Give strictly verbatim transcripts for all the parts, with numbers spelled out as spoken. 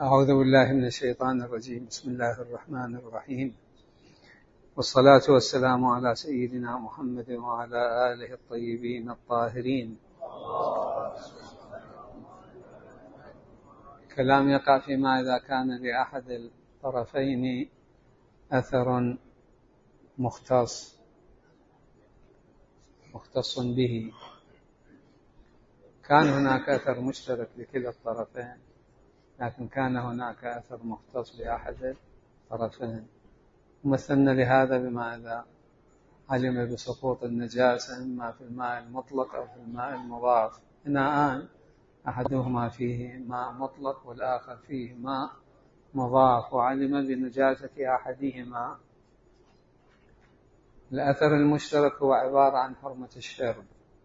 أعوذ بالله من الشيطان الرجيم. بسم الله الرحمن الرحيم، والصلاة والسلام على سيدنا محمد وعلى آله الطيبين الطاهرين. كلام يقع فيما إذا كان لأحد الطرفين أثر مختص مختص به. كان هناك أثر مشترك لكلا الطرفين، لكن كان هناك أثر مختص بأحد الطرفين. مثلنا لهذا بما إذا علم بسقوط النجاسة إما في الماء المطلق أو في الماء المضاف. إناءان أحدهما فيه ماء مطلق والآخر فيه ماء مضاف، وعلم بنجاسة أحدهما. الأثر المشترك هو عبارة عن حرمة الشرب،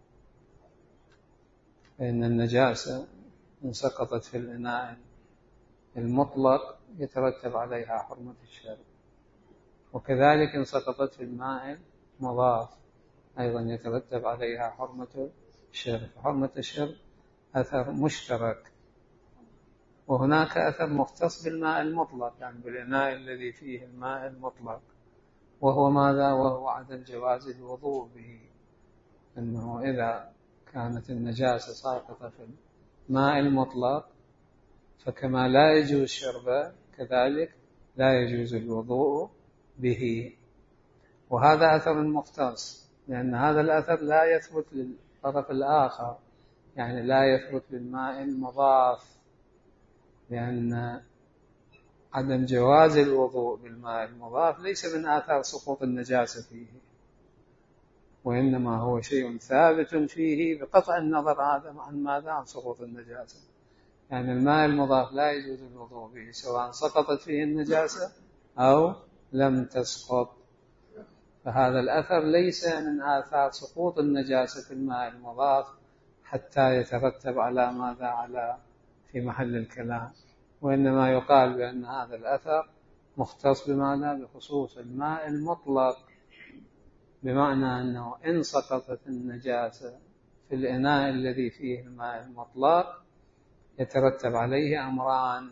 فإن النجاسة إن سقطت في الإناء المطلق يترتب عليها حرمة الشرب، وكذلك إن سقطت في الماء المضاف أيضا يترتب عليها حرمة الشرب. حرمة الشرب أثر مشترك، وهناك أثر مختص بالماء المطلق، يعني بالإناء الذي فيه الماء المطلق، وهو ماذا؟ وهو عدم جواز الوضوء به. أنه إذا كانت النجاسة ساقطة في الماء المطلق فكما لا يجوز شربه كذلك لا يجوز الوضوء به. وهذا أثر مختص، لأن هذا الأثر لا يثبت للطرف الآخر، يعني لا يثبت للماء المضاف، لأن عدم جواز الوضوء بالماء المضاف ليس من آثار سقوط النجاسة فيه، وإنما هو شيء ثابت فيه بقطع النظر عن ماذا؟ عن سقوط النجاسة. يعني الماء المضاف لا يجوز الوضوء به سواء سقطت فيه النجاسة أو لم تسقط. فهذا الأثر ليس من آثار سقوط النجاسة في الماء المضاف حتى يترتب على ماذا؟ على في محل الكلام، وإنما يقال بأن هذا الأثر مختص بماذا؟ بخصوص الماء المطلق، بمعنى أنه إن سقطت النجاسة في الإناء الذي فيه الماء المطلق يترتب عليه أمران: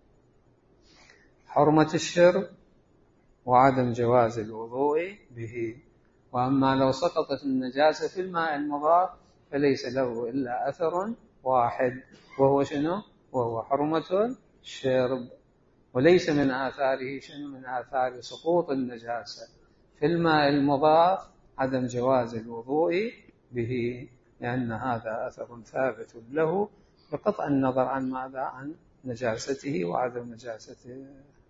حرمة الشرب وعدم جواز الوضوء به. وأما لو سقطت النجاسة في الماء المضاف فليس له إلا أثر واحد، وهو شنو؟ وهو حرمة الشرب، وليس من آثاره شنو؟ من آثار سقوط النجاسة في الماء المضاف عدم جواز الوضوء به، لأن هذا أثر ثابت له بقطع النظر عن ماذا؟ عن نجاسته وعدم نجاسته.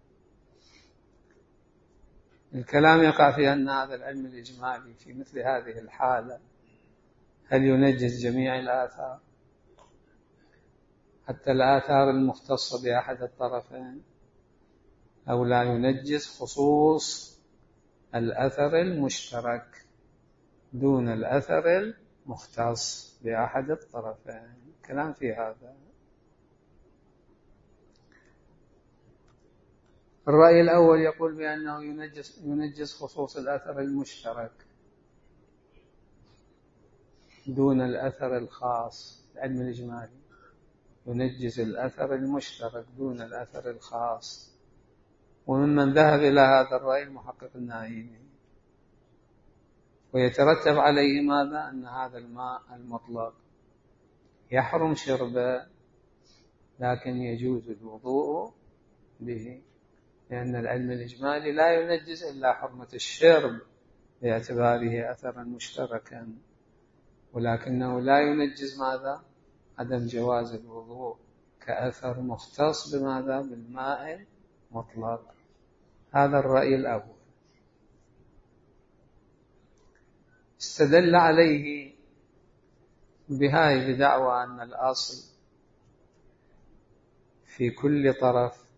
الكلام يقع في أن هذا العلم الإجمالي في مثل هذه الحالة هل ينجز جميع الآثار حتى الآثار المختصة بأحد الطرفين، أو لا ينجز خصوص الأثر المشترك دون الأثر المختص بأحد الطرفين؟ الكلام في هذا. الرأي الأول يقول بأنه ينجز, ينجز خصوص الأثر المشترك دون الأثر الخاص. العلم الإجمالي ينجز الأثر المشترك دون الأثر الخاص، وممن ذهب إلى هذا الرأي المحقق النعيمي. ويترتب عليه ماذا؟ أن هذا الماء المطلق يحرم شربه لكن يجوز الوضوء به، لأن العلم الإجمالي لا ينجز إلا حرمة الشرب باعتباره أثرا مشتركا، ولكنه لا ينجز ماذا؟ عدم جواز الوضوء كأثر مختص بماذا؟ بالماء المطلق. هذا الرأي الأول. استدل عليه بهاي بدعوى أن الأصل في كل طرف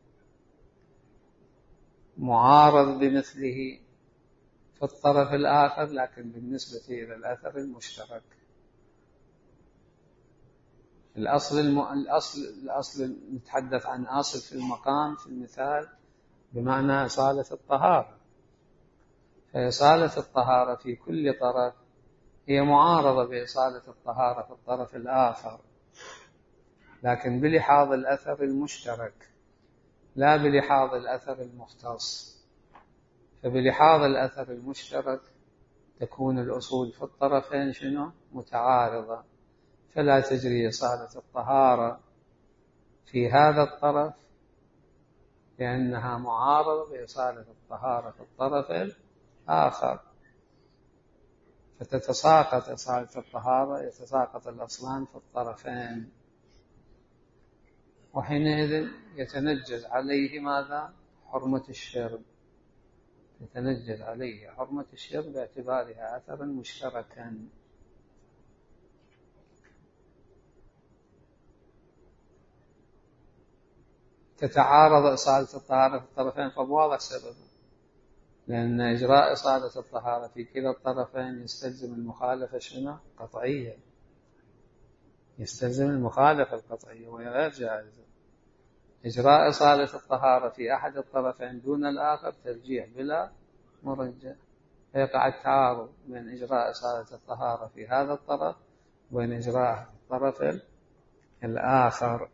معارض بمثله في الطرف الآخر، لكن بالنسبة إلى الأثر المشترك الأصل الم... الأصل الأصل نتحدث عن أصل في المقام في المثال بمعنى إصالة الطهارة، فإصالة الطهارة في كل طرف هي معارضة بإصالة الطهارة في الطرف الآخر، لكن بلحاظ الأثر المشترك. لا بلحاظ الأثر المختص. فبلحاظ الأثر المشترك تكون الأصول في الطرفين شنو؟ متعارضة، فلا تجري إصالة الطهارة في هذا الطرف لأنها معارضة بإصالة الطهارة في الطرف الآخر، فتتساقط إصالة الطهارة، يتساقط الأصلان في الطرفين، وحينئذ يتنجز عليه ماذا؟ حرمة الشرب، يتنجز عليه حرمة الشرب باعتبارها أثرا مشتركا. تتعارض إصالة الطهارة في الطرفين فبواضح سببه، لأن إجراء إصالة الطهارة في كلا الطرفين يستلزم المخالفة شنو؟ قطعية، يستلزم المخالفة القطعية وهي غير جائزة. إجراء إصالة الطهارة في أحد الطرفين دون الآخر ترجيح بلا مرجح، فيقع التعارض بين إجراء إصالة الطهارة في هذا الطرف وبين إجراء الطرف الآخر،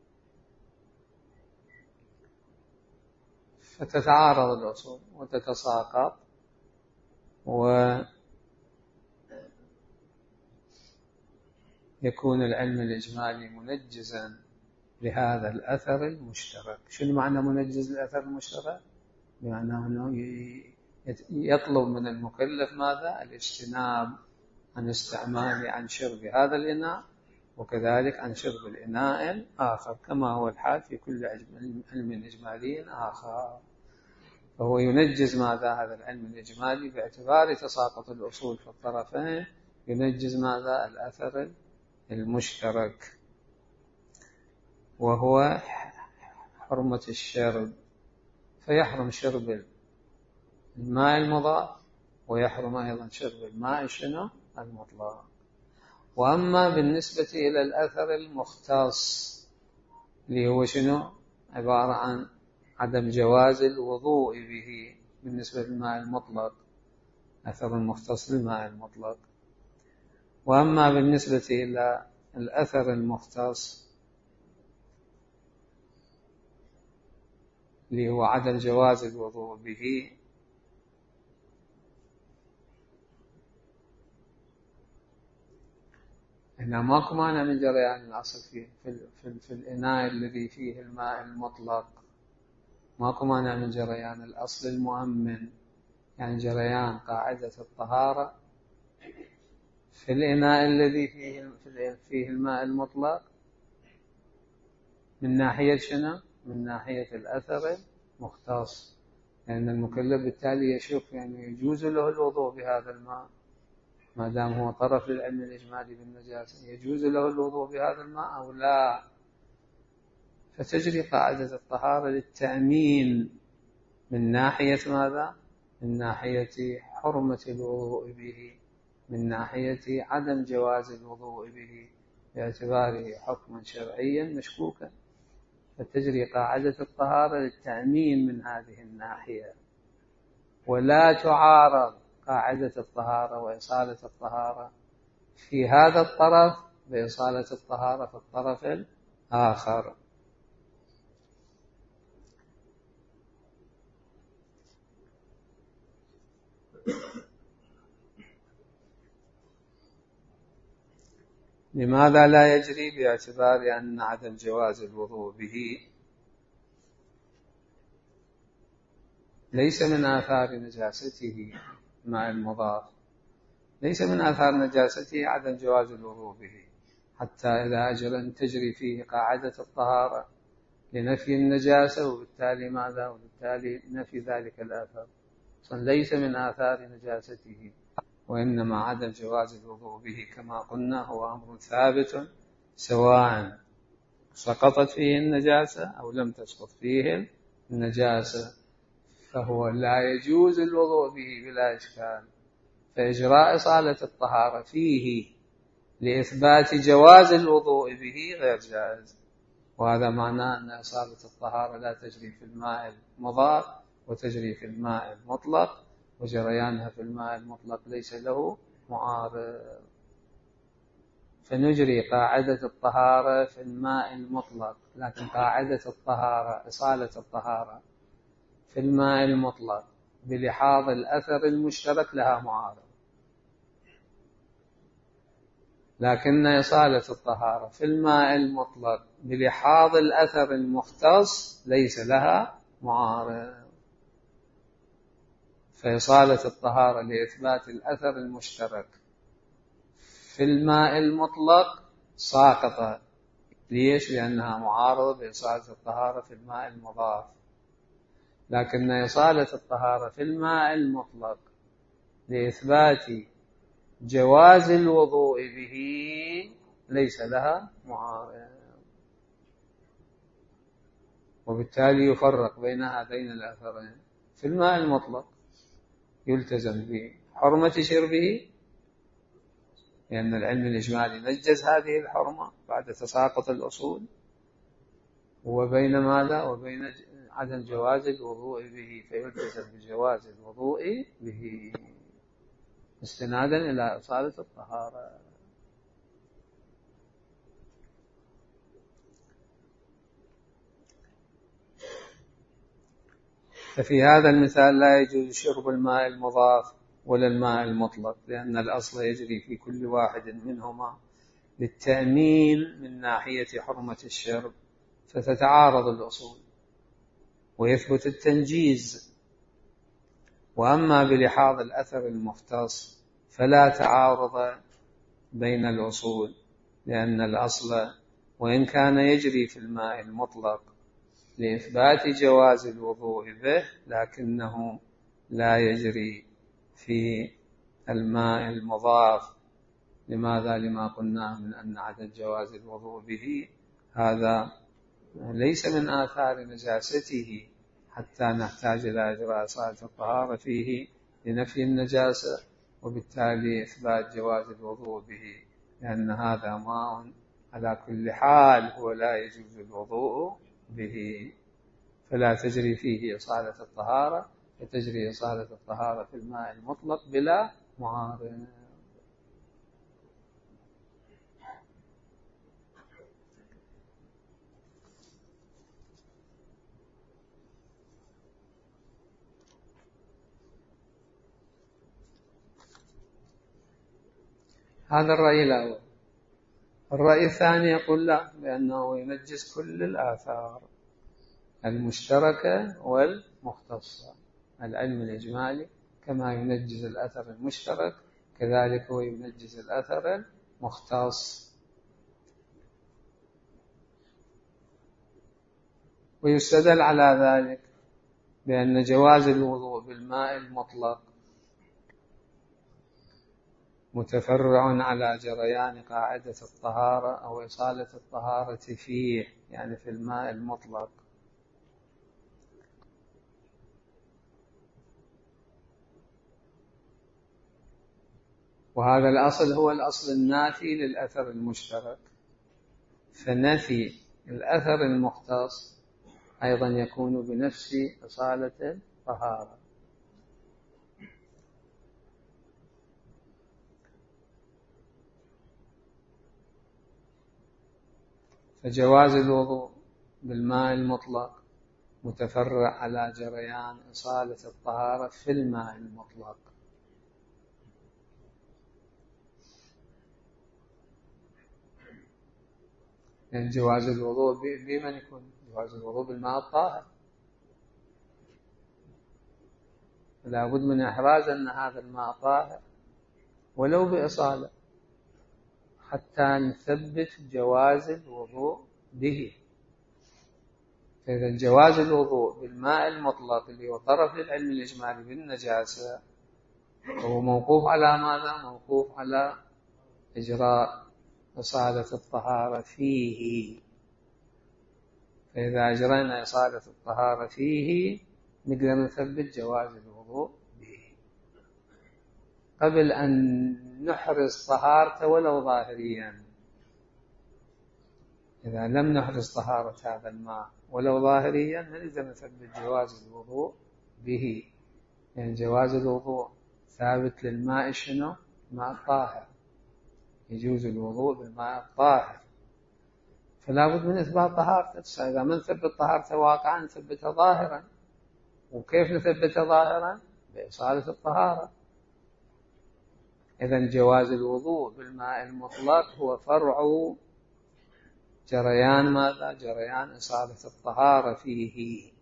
فتتعارض الأصول وتتساقط، ويكون العلم الإجمالي منجزا لهذا الأثر المشترك. شنو معنى منجز للأثر المشترك؟ بمعنى أنه يطلب من المكلف ماذا؟ الاجتناب عن استعمال عن شرب هذا الإناء، وكذلك عن شرب الإناء الآخر، كما هو الحال في كل علم إجمالي آخر. فهو ينجز ماذا؟ هذا العلم الإجمالي باعتبار تساقط الأصول في الطرفين، ينجز ماذا؟ الأثر المشترك، وهو حرمة الشرب، فيحرم شرب الماء المضاف ويحرم أيضا شرب الماء شنو؟ المطلق. وأما بالنسبة إلى الأثر المختص اللي هو شنو؟ عبارة عن عدم جواز الوضوء به بالنسبة للماء المطلق، أثر مختص للماء المطلق. وأما بالنسبة إلى الأثر المختص اللي هو عدم جواز الوضوء به، هنا ماكو مانع من جريان الأصل فيه في, في, في الإناء الذي فيه الماء المطلق، ماكو مانع من جريان الأصل المؤمن، يعني جريان قاعدة الطهارة في الإناء الذي فيه فيه الماء المطلق من ناحية شنو؟ من ناحية الأثر المختص، لأن يعني المكلف بالتالي يشوف يعني يجوز له الوضوء بهذا الماء ما دام هو طرف للعلم الإجمالي بالنجاسة، يجوز له الوضوء بهذا الماء أو لا، فتجري قاعدة الطهارة للتأمين من ناحية ماذا؟ من ناحية حرمة الوضوء به، من ناحية عدم جواز الوضوء به باعتباره حكما شرعيا مشكوكا، فتجري قاعدة الطهارة للتأمين من هذه الناحية، ولا تعارض قاعدة الطهارة وإصالة الطهارة في هذا الطرف بإصالة الطهارة في الطرف الآخر. لماذا لا يجري؟ باعتبار أن عدم جواز الوضوء به ليس من آثار نجاسته مع المضاف، ليس من آثار نجاسته عدم جواز الوضوء به، حتى إذا أجل أن تجري فيه قاعدة الطهارة لنفي النجاسة، وبالتالي ماذا؟ وبالتالي نفي ذلك الآثار، ليس من آثار نجاسته، وإنما عدم جواز الوضوء به كما قلنا هو أمر ثابت سواء سقطت فيه النجاسة أو لم تسقط فيه النجاسة، فهو لا يجوز الوضوء به بلا إشكال. فإجراء إصالة الطهارة فيه لإثبات جواز الوضوء به غير جائز، وهذا معناه أن إصالة الطهارة لا تجري في الماء المضاف وتجري في الماء المطلق، وجريانها في الماء المطلق ليس له معارض. فنجري قاعدة الطهارة في الماء المطلق، لكن قاعدة الطهارة إصالة الطهارة في الماء المطلق بلحاظ الأثر المشترك لها معارض، لكن إصالة الطهارة في الماء المطلق بلحاظ الأثر المختص ليس لها معارض. فإصالة الطهارة لإثبات الأثر المشترك في الماء المطلق ساقطة. ليش؟ لأنها معارضة بإصالة الطهارة في الماء المضاف، لكن إصالة الطهارة في الماء المطلق لإثبات جواز الوضوء به ليس لها معارض، وبالتالي يفرق بين هذين الأثرين. في الماء المطلق يلتزم بحرمة شربه لأن العلم الإجمالي نجز هذه الحرمة بعد تساقط الأصول، وبين ماذا؟ وبين عدم جواز الوضوء به، فيلتزم بجواز الوضوء به استنادا إلى إصالة الطهارة. ففي هذا المثال لا يجوز شرب الماء المضاف ولا الماء المطلق، لأن الأصل يجري في كل واحد منهما للتأمين من ناحية حرمة الشرب، فتتعارض الأصول ويثبت التنجيز. وأما بلحاظ الأثر المختص فلا تعارض بين الأصول، لأن الأصل وإن كان يجري في الماء المطلق لإثبات جواز الوضوء به، لكنه لا يجري في الماء المضاف. لماذا؟ لما قلناه من أن عدم جواز الوضوء به هذا ليس من آثار نجاسته حتى نحتاج إلى إجراء صلاة الطهارة فيه لنفي النجاسة، وبالتالي إثبات جواز الوضوء به، لأن هذا ماء على كل حال هو لا يجوز الوضوء به، فلا تجري فيه إصالة الطهارة، فتجري إصالة الطهارة في الماء المطلق بلا معارض. هذا الرأي الأول. الرأي الثاني يقول لا، لأنه ينجس كل الآثار المشتركة والمختصة. العلم الإجمالي كما ينجز الأثر المشترك كذلك هو ينجز الأثر المختص. ويستدل على ذلك بأن جواز الوضوء بالماء المطلق متفرع على جريان قاعدة الطهارة أو إصالة الطهارة فيه، يعني في الماء المطلق. وهذا الأصل هو الأصل النافي للأثر المشترك، فنفي الأثر المختص أيضا يكون بنفس إصالة الطهارة. فجواز الوضوء بالماء المطلق متفرع على جريان إصالة الطهارة في الماء المطلق. يعني جواز الوضوء بمن يكون؟ جواز الوضوء بالماء الطاهر، لا بد من إحراز أن هذا الماء طاهر ولو بإصالة حتى نثبت جواز الوضوء به. فإذا جواز الوضوء بالماء المطلق اللي هو طرف للعلم الإجمالي بالنجاسة هو موقوف على ماذا؟ موقوف على إجراء إصالة الطهارة فيه. فإذا أجرينا إصالة الطهارة فيه نقدر نثبت جواز الوضوء به قبل أن نحرز طهارته ولو ظاهريا. إذا لم نحرز طهارة هذا الماء ولو ظاهريا نقدر نثبت جواز الوضوء به، يعني جواز الوضوء ثابت للماء شنو؟ ماء طاهر، يجوز الوضوء بالماء الطاهر، فلا بد من إثبات طهارته. إذا من ثبت طهارته واقعا نثبتها ظاهرا. وكيف نثبتها ظاهرا؟ بإصالة الطهارة. إذن جواز الوضوء بالماء المطلق هو فرع جريان ماذا؟ جريان إصالة الطهارة فيه.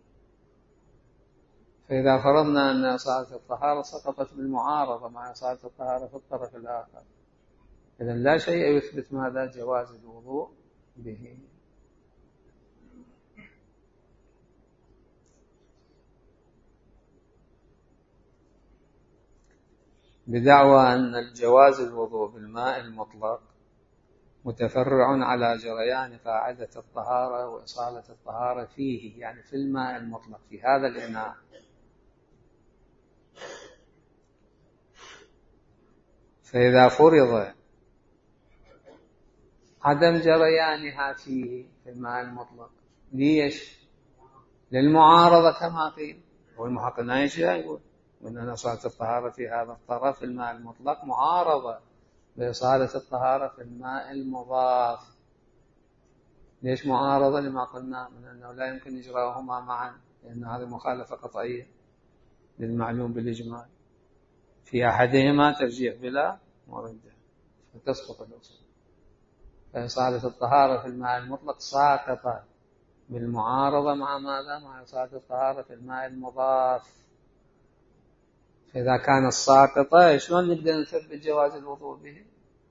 فإذا فرضنا أن إصالة الطهارة سقطت بالمعارضة مع إصالة الطهارة في الطرف الآخر، إذن لا شيء يثبت ماذا؟ جواز الوضوء به. بدعوى أن الجواز الوضوء بالماء المطلق متفرع على جريان قاعدة الطهارة وإصالة الطهارة فيه، يعني في الماء المطلق في هذا الإناء. فإذا فرض عدم جريانها فيه في الماء المطلق، ليش؟ للمعارضة كما قيل. والمحقق لا يقول وأن إصالة الطهارة في هذا الطرف في الماء المطلق معارضة بإصالة الطهارة في الماء المضاف. ليش معارضة؟ لما قلنا من أنه لا يمكن إجراءهما معا، لأن هذه مخالفة قطعية للمعلوم بالإجمال، في أحدهما ترجيح بلا مرجح فتسقط الأصول. فإصالة الطهارة في الماء المطلق ساقطة بالمعارضة مع ماذا؟ مع إصالة الطهارة في الماء المضاف. فإذا كانت ساقطة شلون نقدر نثبت جواز الوضوء به؟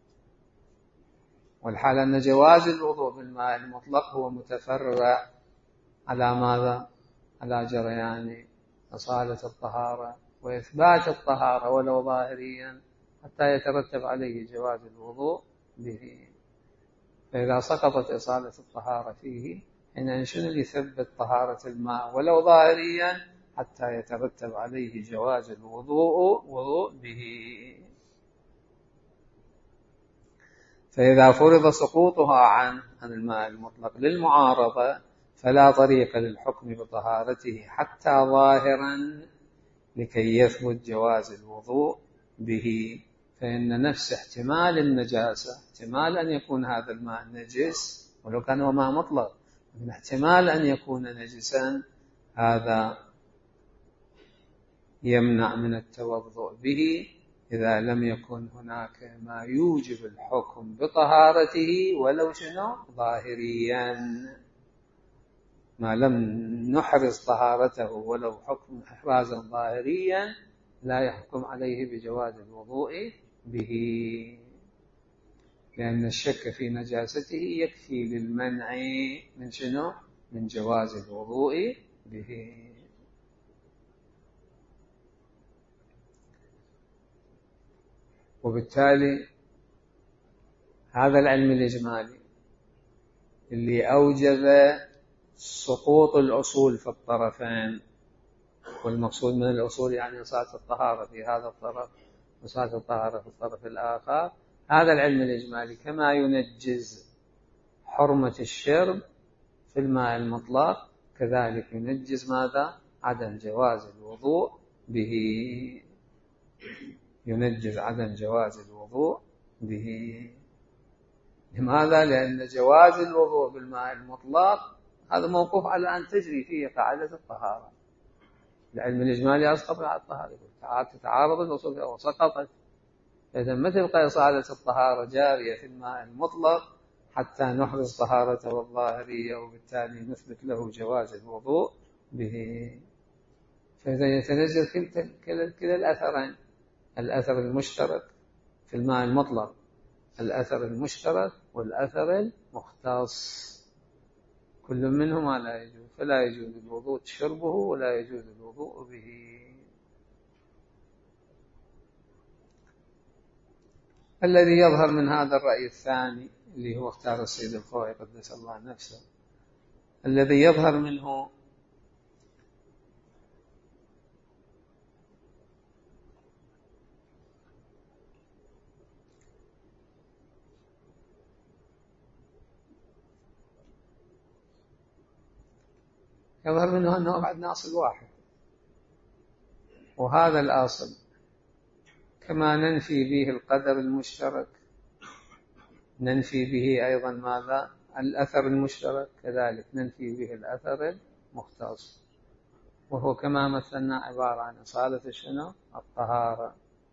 والحال أن جواز الوضوء بالماء المطلق هو متفرع على ماذا؟ على جريان إصالة الطهارة وإثبات الطهارة ولو ظاهريا حتى يترتب عليه جواز الوضوء به. فإذا سقطت إصالة الطهارة فيه حين شنو اللي يثبت طهارة الماء ولو ظاهريا حتى يترتب عليه جواز الوضوء وضوء به. فإذا فرض سقوطها عن عن الماء المطلق للمعارضة فلا طريق للحكم بطهارته حتى ظاهرا لكي يثبت جواز الوضوء به. فإن نفس احتمال النجاسة، احتمال أن يكون هذا الماء نجس ولو كان هو ماء مطلق، لكن احتمال أن يكون نجسا هذا يمنع من التوضؤ به إذا لم يكن هناك ما يوجب الحكم بطهارته ولو شنو ظاهريا. ما لم نحرز طهارته ولو حكم إحرازا ظاهريا لا يحكم عليه بجواز الوضوء به، لأن الشك في نجاسته يكفي للمنع من شنو؟ من جواز الوضوء به. وبالتالي هذا العلم الإجمالي اللي أوجب سقوط الأصول في الطرفين، والمقصود من الأصول يعني إصالة الطهارة في هذا الطرف وإصالة الطهارة في الطرف الآخر، هذا العلم الإجمالي كما ينجز حرمة الشرب في الماء المطلق كذلك ينجز ماذا؟ عدم جواز الوضوء به. ينجز عدم جواز الوضوء به. لماذا؟ لأن جواز الوضوء بالماء المطلق هذا موقوف على أن تجري فيه قاعدة الطهارة. العلم الإجمالي أسقط على الطهارة، تتعارض الأصول وسقطت. إذا ما تبقى إصالة الطهارة جارية في الماء المطلق حتى نحرز طهارته الظاهرية وبالتالي نثبت له جواز الوضوء به. فإذا يتنزل كلا الأثرين، الأثر المشترك في الماء المطلق، الأثر المشترك والأثر المختص، كل منهما لا يجوز، فلا يجوز الوضوء شربه ولا يجوز الوضوء به. الذي يظهر من هذا الرأي الثاني اللي هو اختار السيد الخوئي قدس الله نفسه، الذي يظهر منه يظهر منه أنه بعد أصل واحد، وهذا الأصل كما ننفي به القدر المشترك ننفي به أيضا ماذا؟ الأثر المشترك، كذلك ننفي به الأثر المختص، وهو كما مثلنا عبارة عن إصالة شنو؟ الطهارة.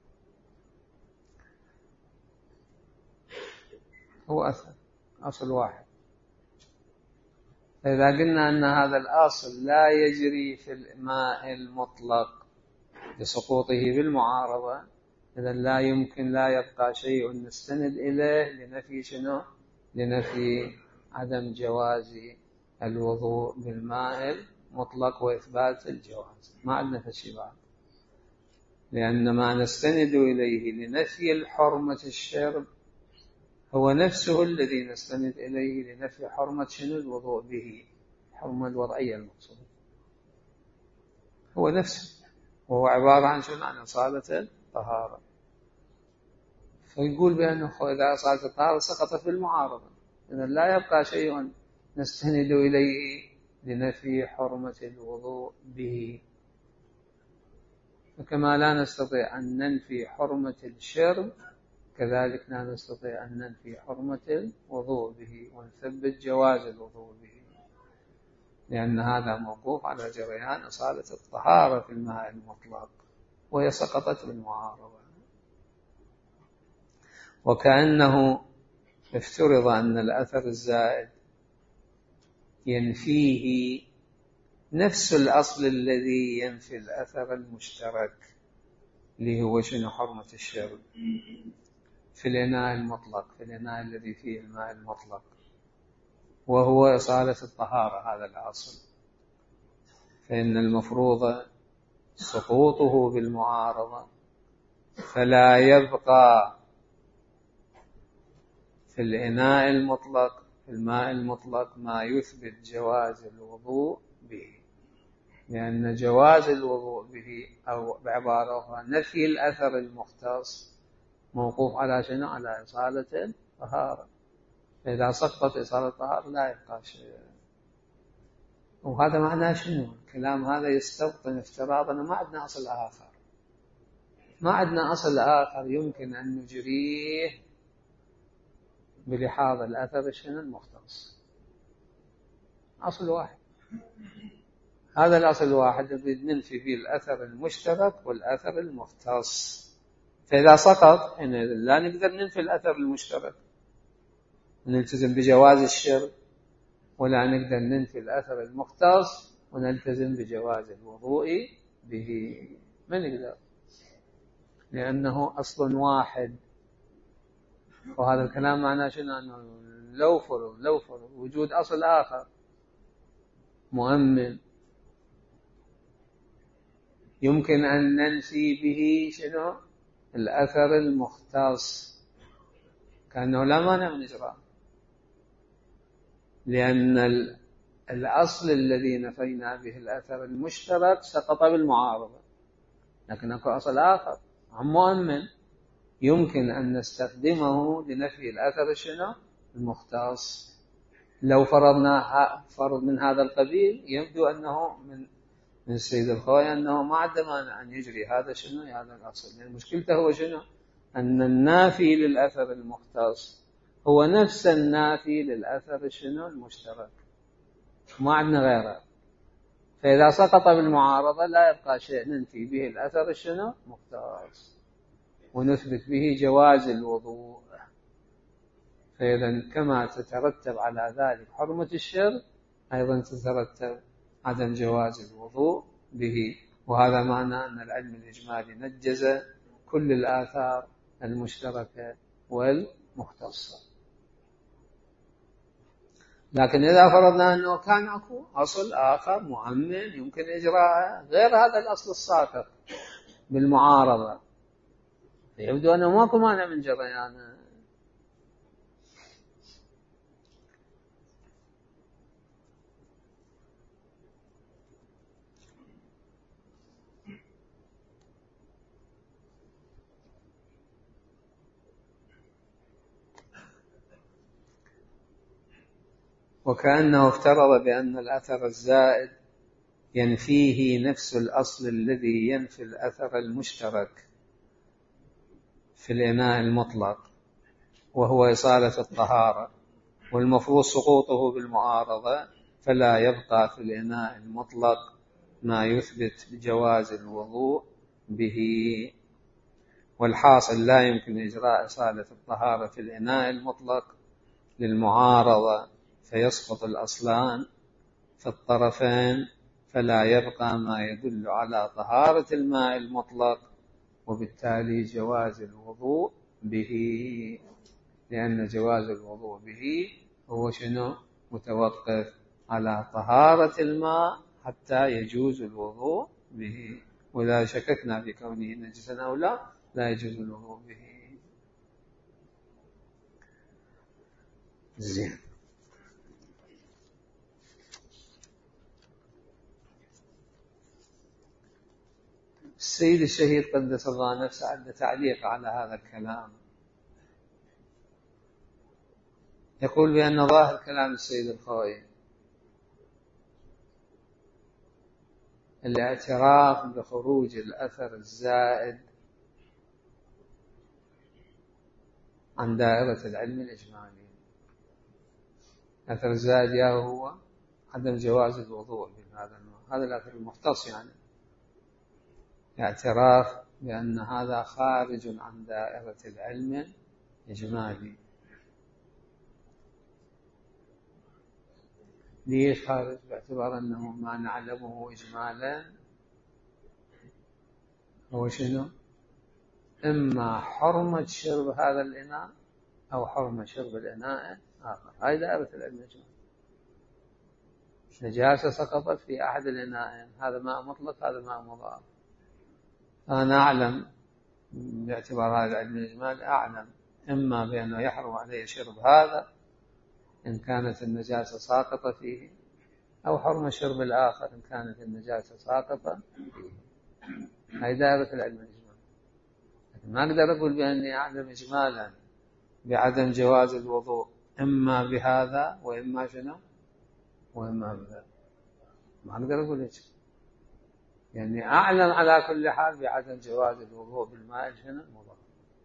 هو أثر، أصل واحد. فإذا قلنا أن هذا الأصل لا يجري في الماء المطلق لسقوطه بالمعارضة، إذا لا يمكن، لا يبقى شيء نستند إليه لنفي شنو؟ لنفي عدم جواز الوضوء بالماء المطلق وإثبات الجواز. ما عندنا شيء بعد، لأن ما نستند إليه لنفي الحرمة الشرب هو نفسه الذي نستند إليه لنفي حرمة شنو؟ الوضوء به، حرمة الوضعية المقصودة، هو نفسه، وهو عبارة عن شنو؟ عن إصالة الطهارة. فيقول بأنه إذا أصالة الطهارة سقطت بالمعارضة، إذا لا يبقى شيء نستند إليه لنفي حرمة الوضوء به. فكما لا نستطيع أن ننفي حرمة الشرب، كذلك لا نستطيع أن ننفي حرمة الوضوء به ونثبت جواز الوضوء به، لأن هذا موقوف على جريان إصالة الطهارة في الماء المطلق، وهي سقطت بالمعارضة. وكأنه افترض أن الأثر الزائد ينفيه نفس الأصل الذي ينفي الأثر المشترك، اللي هو شنو؟ حرمة الشرب في الإناء المطلق، في الإناء الذي فيه الماء المطلق، وهو إصالة الطهارة، هذا الأصل. فإن المفروض سقوطه بالمعارضة، فلا يبقى في الإناء المطلق، في الماء المطلق، ما يثبت جواز الوضوء به، لأن جواز الوضوء به، أو بعبارة أخرى نفي الأثر المختص، موقوف على شنو؟ على إصالة الطهارة. فإذا سقطت إصالة الطهارة لا يبقى شيء. وهذا معناه شنو؟ الكلام هذا يستبطن افتراض أنه ما عندنا أصل آخر، ما عندنا أصل آخر يمكن أن نجريه بلحاظ الأثر شنو؟ المختص. أصل واحد، هذا الأصل الواحد نريد ننفي فيه الأثر المشترك والأثر المختص. فإذا سقط لا نقدر ننفي الأثر المشترك ونلتزم بجواز الشرب، ولا نقدر ننفي الأثر المختص ونلتزم بجواز الوضوء به، ما نقدر، لأنه أصل واحد. وهذا الكلام معناه شنو؟ أنه لو فرض لو فرض وجود أصل آخر مؤمن يمكن أن ننفي به شنو؟ الأثر المختص، كأنه لا مانع من إجراء، لأن الأصل الذي نفينا به الأثر المشترك سقط بالمعارضة، لكن أكو أصل آخر عن مؤمن يمكن أن نستخدمه لنفي الأثر شنو؟ المختص. لو فرضنا فرض من هذا القبيل يبدو أنه من من السيد الخوي أنه ما عنده مانع أن يجري هذا شنو؟ هذا الأصل. يعني مشكلته هو شنو؟ أن النافي للأثر المختص هو نفس النافي للأثر شنو؟ المشترك، ما عندنا غيره. فإذا سقط بالمعارضة لا يبقى شيء ننفي به الأثر شنو؟ مختص، ونثبت به جواز الوضوء. فإذا كما تترتب على ذلك حرمة الشرب، أيضا تترتب عدم جواز الوضوء به. وهذا معنى أن العلم الإجمالي نجز كل الآثار المشتركة والمختصة. لكن إذا فرضنا أنه كان أكو أصل آخر مؤمن يمكن إجراءه غير هذا الأصل الساقط بالمعارضة، يبدو أنه ماكو مانع من جريانه. وكأنه افترض بأن الأثر الزائد ينفيه نفس الأصل الذي ينفي الأثر المشترك في الإناء المطلق، وهو إصالة الطهارة، والمفروض سقوطه بالمعارضة، فلا يبقى في الإناء المطلق ما يثبت جواز الوضوء به. والحاصل لا يمكن إجراء إصالة الطهارة في الإناء المطلق للمعارضة، فيسقط الأصلان في الطرفين، فلا يبقى ما يدل على طهارة الماء المطلق، وبالتالي جواز الوضوء به، لأن جواز الوضوء به هو شنو؟ متوقف على طهارة الماء حتى يجوز الوضوء به. وإذا شككنا في كونه نجسا أو لا، لا يجوز الوضوء به. زين. السيد الشهيد قدس الله نفسه عنده تعليق على هذا الكلام، يقول بأن ظاهر كلام السيد الخوئي الاعتراف بخروج الأثر الزائد عن دائرة العلم الإجمالي. الأثر الزائد يا هو عدم جواز الوضوء بهذا الماء، هذا الأثر المختص، يعني اعتراف بأن هذا خارج عن دائرة العلم الإجمالي. ليش خارج؟ باعتبار أنه ما نعلمه إجمالا هو شنو؟ إما حرمة شرب هذا الإناء أو حرمة شرب الإناء آخر. هاي دائرة العلم الإجمالي. نجاسة سقطت في أحد الإناءين، هذا ماء مطلق، هذا ماء مضاف. أنا أعلم باعتبار هذا العلم الإجمالي، أعلم إما بأنه يحرم عليه شرب هذا إن كانت النجاسة ساقطة فيه، أو حرم شرب الآخر إن كانت النجاسة ساقطة فيه. هاي دائرة العلم الإجمالي. لكن ما أقدر أقول بأني أعلم إجمالا بعدم جواز الوضوء إما بهذا وإما شنو وإما بهذا. ما أقدر أقول هيك، يعني أعلم على كل حال بعدم جواز الوضوء بالماء شنو المضاف،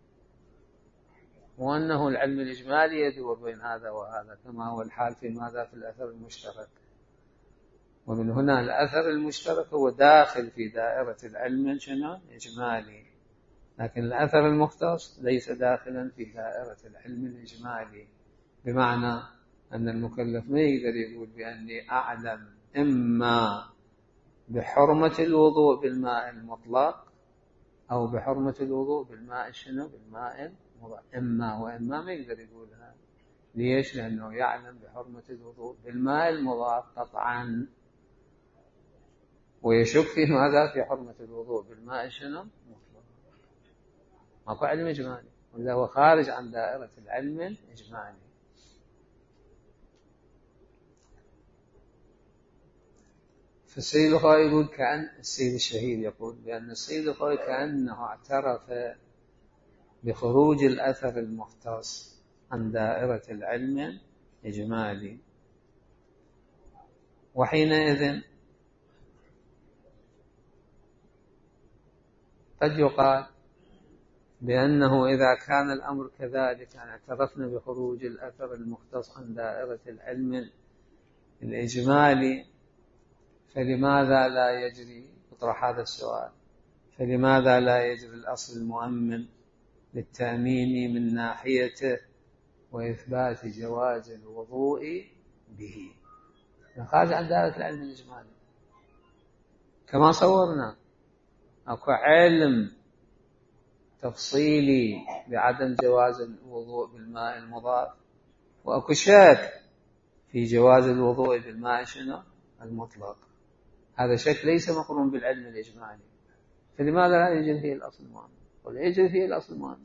وأنه العلم الإجمالي يدور بين هذا وهذا، كما هو الحال في ماذا؟ في الأثر المشترك. ومن هنا الأثر المشترك هو داخل في دائرة العلم شنو إجمالي، لكن الأثر المختص ليس داخلا في دائرة العلم الإجمالي، بمعنى أن المكلف ما يقدر يقول بأني أعلم إما بحرمة الوضوء بالماء المطلق أو بحرمة الوضوء بالماء شنو بالماء المضاف، إما وإما ما يقدر يقول هذا. ليش؟ لأنه يعلم بحرمة الوضوء بالماء المضاف قطعا، ويشك في ماذا؟ في حرمة الوضوء بالماء شنو مطلق. ماكو علم إجمالي، ولا هو خارج عن دائرة العلم الإجمالي. فالسيد الخوئي يقول كأن السيد الشهيد يقول بأن السيد الخوئي كأنه اعترف بخروج الأثر المختص عن دائرة العلم الإجمالي، وحينئذ قد يقال بأنه إذا كان الأمر كذلك، يعني اعترفنا بخروج الأثر المختص عن دائرة العلم الإجمالي، فلماذا لا يجري، اطرح هذا السؤال، فلماذا لا يجري الأصل المؤمن للتأمين من ناحيته وإثبات جواز الوضوء به؟ خارج عن دائرة العلم الإجمالي كما صورنا. أكو علم تفصيلي بعدم جواز الوضوء بالماء المضاف، وأكو شك في جواز الوضوء بالماء شنو المطلق. هذا شك ليس مقرون بالعلم الإجمالي، فلماذا لا يجري فيه الأصل المؤمن؟ ولا يجري فيه الأصل المؤمن.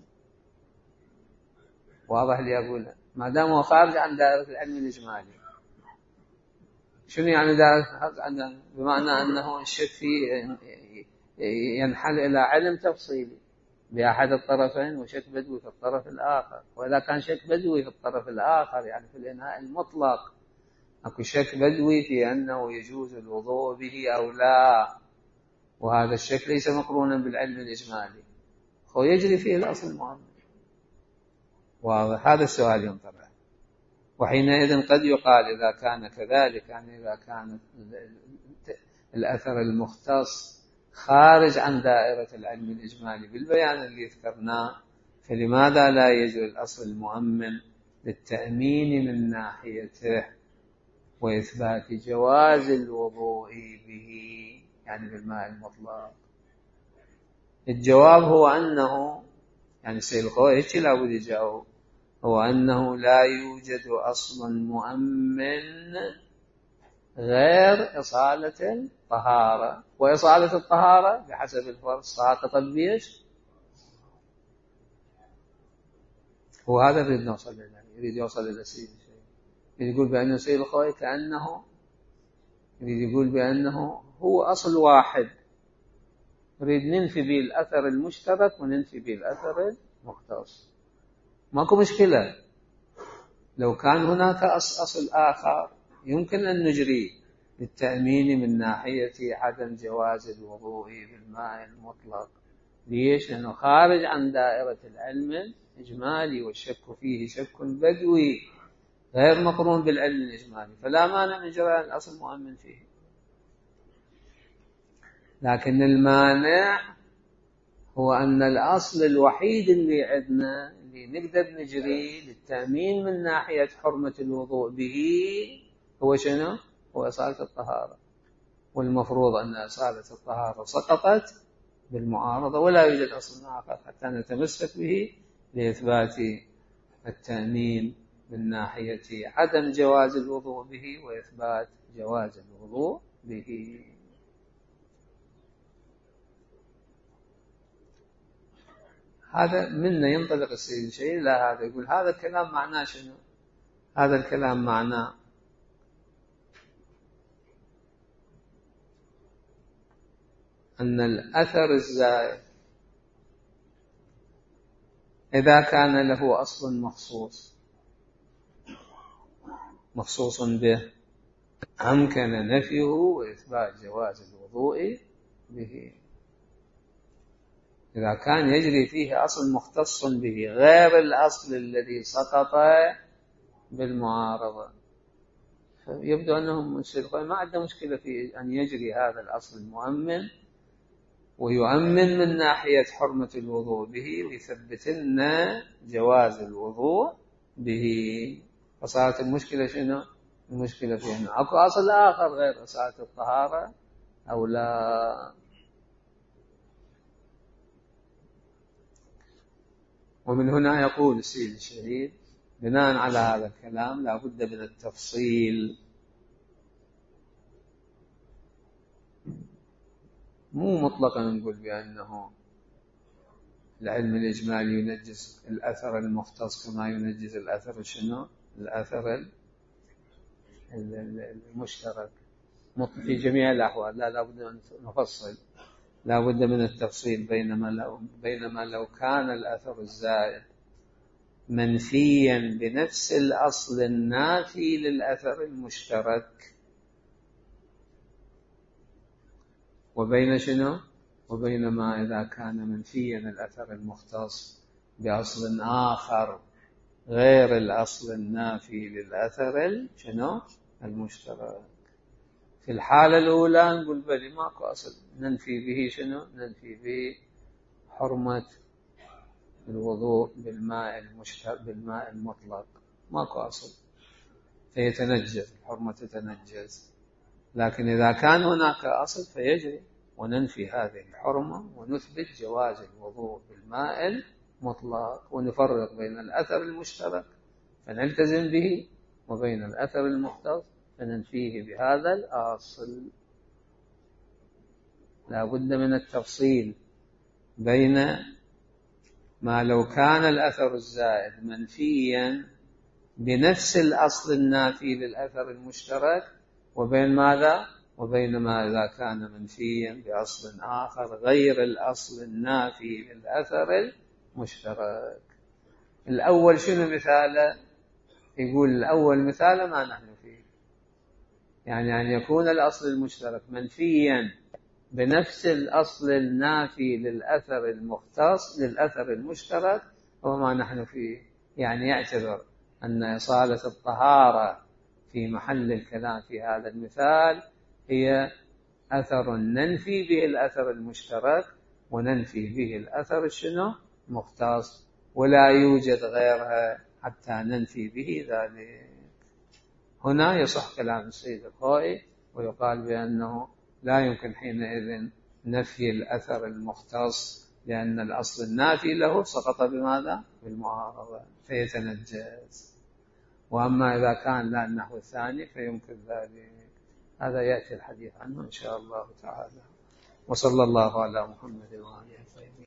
واضح لي أقول ما دام هو خارج عن دائرة العلم الإجمالي. شنو يعني دائرة عن؟ بمعنى أنه الشك فيه ينحل إلى علم تفصيلي بأحد الطرفين وشك بدوي في الطرف الآخر. وإذا كان شك بدوي في الطرف الآخر يعني في الإناء المطلق، أكو شك بدوي في أنه يجوز الوضوء به أو لا، وهذا الشك ليس مقرونا بالعلم الإجمالي، هو يجري فيه الأصل المؤمن. واضح؟ هذا السؤال ينطرح. وحينئذ قد يقال إذا كان كذلك، يعني إذا كان الأثر المختص خارج عن دائرة العلم الإجمالي بالبيان اللي ذكرناه، فلماذا لا يجوز الأصل المؤمن للتأمين من ناحيته وإثبات جواز الوضوء به، يعني بالماء المطلق؟ الجواب هو أنه، يعني السيد الخوئي إيش لا بد يجاوب، هو أنه لا يوجد أصل مؤمن غير إصالة الطهارة، وإصالة الطهارة بحسب الفرض ساقطة بيش. هو هذا يريد نوصل إليه، يريد يوصل إلى سيد الشيء، يريد يقول بأن سيد الخوئي كأنه يريد يقول بأنه هو أصل واحد، يريد ننفي به الأثر المشترك وننفي به الأثر المختص. ماكو مشكلة لو كان هناك أصل آخر يمكن أن نجري للتأمين من ناحية عدم جواز الوضوء بالماء المطلق. ليش؟ لأنه خارج عن دائرة العلم الإجمالي، والشك فيه شك بدوي غير مقرون بالعلم الإجمالي، فلا مانع من جرى الأصل المؤمن فيه. لكن المانع هو أن الأصل الوحيد اللي عندنا اللي نقدر نجري للتأمين من ناحية حرمة الوضوء به هو شنو؟ هو إصالة الطهارة، والمفروض أن إصالة الطهارة سقطت بالمعارضة، ولا يوجد أصل آخر حتى نتمسك به لإثبات التأمين من ناحية عدم جواز الوضوء به وإثبات جواز الوضوء به. هذا منا ينطلق السيد الشيء، لا هذا يقول هذا الكلام معناه شنو؟ هذا الكلام معناه أن الأثر الزائد إذا كان له أصل مخصوص مخصوص به أمكن نفيه وإثبات جواز الوضوء به. إذا كان يجري فيه أصل مختص به غير الأصل الذي سقط بالمعارضة، فيبدو أنهم ما عندهم مشكلة في أن يجري هذا الأصل المؤمن ويؤمن من ناحية حرمة الوضوء به ويثبت لنا جواز الوضوء به. فصارت المشكلة شنو؟ المشكلة في أنه أكو أصل آخر غير إصالة الطهارة أو لا. ومن هنا يقول السيد الشهيد بناء على هذا الكلام لا بد من التفصيل، مو مطلقا نقول بأنه العلم الإجمالي ينجز الأثر المختص كما ينجز الأثر شنو؟ الأثر المشترك في جميع الأحوال. لا لابد أن نفصل، لابد من التفصيل. بينما لو, بينما لو كان الأثر الزائد منفيا بنفس الأصل النافي للأثر المشترك، وبين شنو؟ وبينما إذا كان منفيا الأثر المختص بأصل آخر غير الأصل النافي للأثر شنو؟ المشترك. في الحالة الأولى نقول بلي ماكو أصل ننفي به شنو؟ ننفي به حرمة الوضوء بالماء المشترك بالماء المطلق، ماكو أصل فيتنجز، الحرمة تتنجز. لكن إذا كان هناك أصل فيجري وننفي هذه الحرمة ونثبت جواز الوضوء بالماء المطلق، ونفرق بين الأثر المشترك فنلتزم به وبين الأثر المختص فننفيه بهذا الأصل. لا بد من التفصيل بين ما لو كان الأثر الزائد منفيا بنفس الأصل النافي للأثر المشترك، وبين ماذا؟ وبين ما إذا كان منفيا بأصل آخر غير الأصل النافي للأثر المشترك. الأول شنو مثاله؟ يقول الأول مثال ما نحن فيه، يعني أن يكون الأصل المشترك منفيا بنفس الأصل النافي للأثر المختص للأثر المشترك وما نحن فيه. يعني يعتبر أن إصالة الطهارة في محل الكلام في هذا المثال هي أثر ننفي به الأثر المشترك وننفي به الأثر الشنو مختص، ولا يوجد غيرها حتى ننفي به ذلك. هنا يصح كلام السيد الخوئي ويقال بأنه لا يمكن حينئذ نفي الأثر المختص، لأن الأصل النافي له سقط بماذا؟ بالمعارضة فيتنجز. وأما إذا كان لا النحو الثاني فيمكن ذلك. هذا يأتي الحديث عنه إن شاء الله تعالى. وصلى الله على محمد وآله وصحبه.